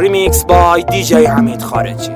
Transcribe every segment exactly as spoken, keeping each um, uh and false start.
ریمیکس بای دی جی حمید خارجی.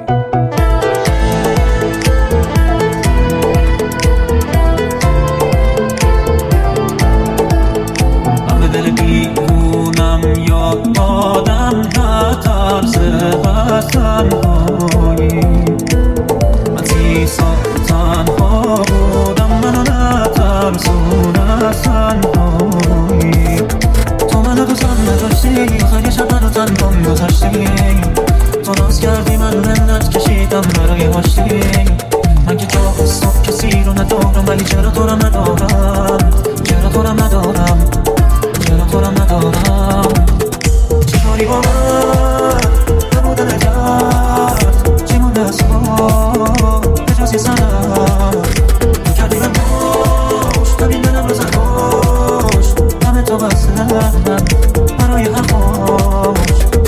من به دل بیرونم یاد آدم نه ترس از تنهایی، من سی سال تنها بودم، منو نه ترسون از تنهایی. تو منو دوستم نداشتی، خیلی شب منو تنهام گذاشتی، تو ناز کردی منو منت کشیدم برای آشتی. من که جا صبح کسی رو ندارم، ولی چرا تو رو ندارم، چرا تو رو ندارم، چرا تو رو ندارم. چی کاری با من نبودن کرد، چی مونده از تو به جز یه سنم کردی به باش، ببین دلم رو زد باش، همه تو بسته برای حرفاش.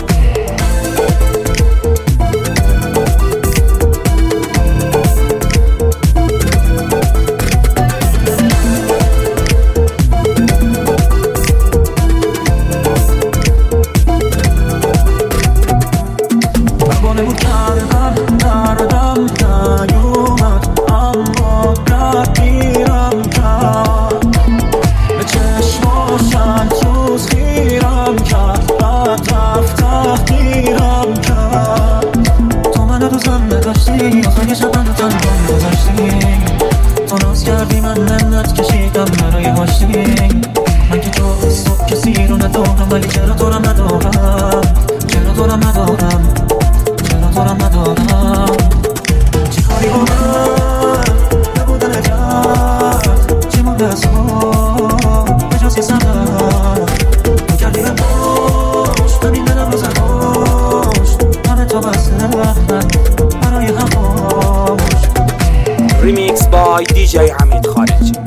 بود کردم دردم نیومد، اما رگیرم کرد، به چشماشن توز خیرم کرد، بعد رفت تحقیرم کرد. تو منو دوستم نداشتی، آخه یه شب منو تنهام گذاشتی، تو ناز کردی من منت کشیدم برای آشتی. من که تو صبح کسی رو ندارم، ولی چرا تو رو ندارم، چرا تو رو ندارم، تو رو ندارم. چی کاری با من نبودن کرد، چی مونده از تو به جز یه سنم کردی به باش، ببین دلم رو زد باش، همه تو بسته برای حرفاش. ریمیکس بای دی جی حمید خارجی.